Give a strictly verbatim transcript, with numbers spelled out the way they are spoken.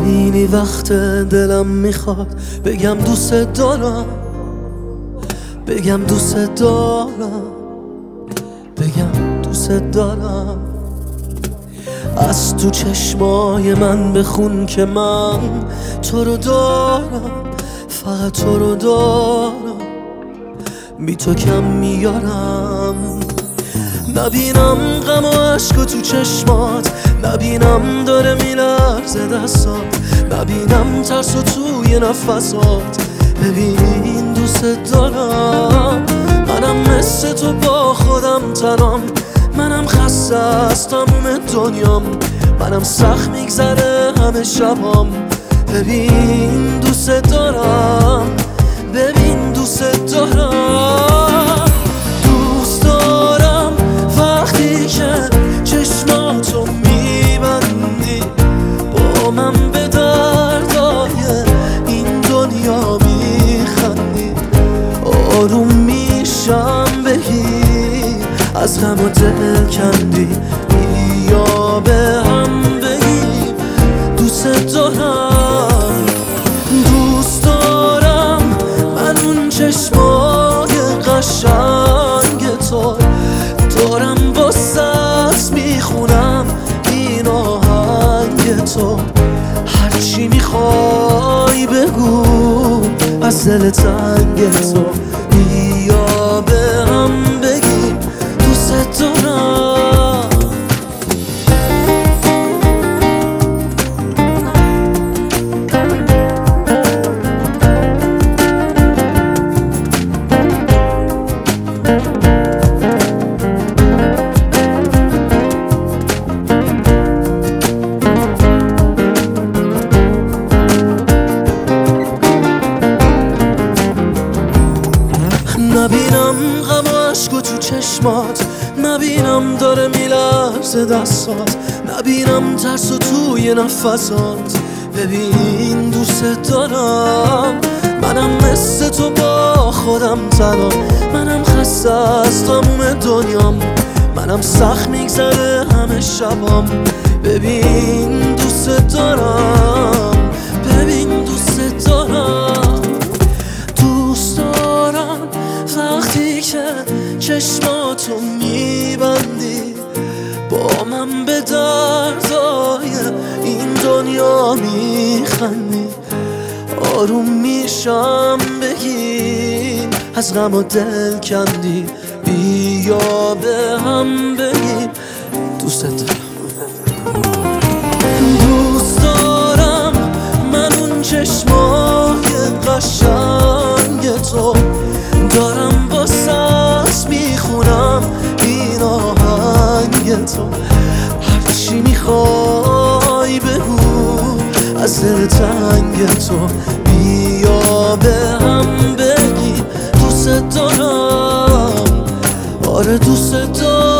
خیلی وقت دلم میخواد بگم دوست دارم، بگم دوست دارم، بگم دوست دارم. از تو چشمای من بخون که من تو رو دارم، فقط تو رو دارم، بی تو کم میارم. نبینم غم و عشق تو چشمات، نبینم داره میلرزه دستات، نبینم ترس و توی نفسات. ببین دوست دارم، منم مثل تو با خودم تنام، منم خسته از تموم دنیام، منم سخت میگذره همه شبام. ببین دوست دارم، ببین دوست دارم، دوست دارم وقتی که چشماتو میبندی، با من به دردای این دنیا میخندی. آروم میشم بگی از غم و دل کندی، بیا به هم بگیم دوست دارم. دوست دارم من اون چشمای قشنگ تو دارم، واسه میخونم این آهنگ تو. هرچی میخوای بگو از دل تنگ تو، بیا به هم بگیم دوست دارم. نبینم غم و عشق تو چشمات، نبینم داره میلرزه دستات، نبینم ترس و توی نفسات. ببین دوست دارم، منم مثل تو با خودم تنام، منم خسته از تموم دنیام، منم سخت میگذره همه شبام. ببین دوست دارم، ببین دوست دارم، دوست دارم وقتی که چشماتو میبندی، با من به دردای این دنیا میخندی. آروم میشم بگی از غم و دل کندی، بیا به هم بگیم دوست دارم. دوست دارم من اون چشمای قشنگ تو دارم، واسه میخونم این آهنگ تو. هرچی میخوای بگو از دل تنگ تو، بیا به هم بگی دوست دارم. آره دوست دارم.